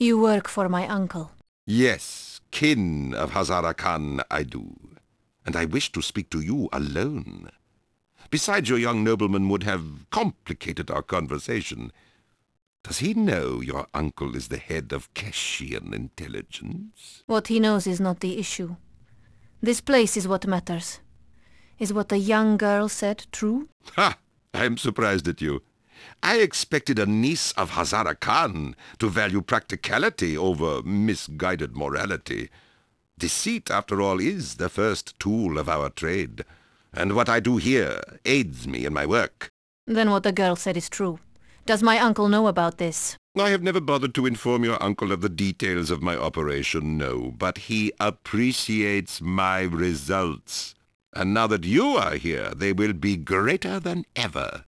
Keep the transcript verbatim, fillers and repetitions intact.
You work for my uncle. Yes, kin of Hazara Khan I do. And I wish to speak to you alone. Besides, your young nobleman would have complicated our conversation. Does he know your uncle is the head of Keshian intelligence? What he knows is not the issue. This place is what matters. Is what the young girl said true? Ha! I'm surprised at you. I expected a niece of Hazara Khan to value practicality over misguided morality. Deceit, after all, is the first tool of our trade. And what I do here aids me in my work. Then what the girl said is true. Does my uncle know about this? I have never bothered to inform your uncle of the details of my operation, no, but he appreciates my results. And now that you are here, they will be greater than ever.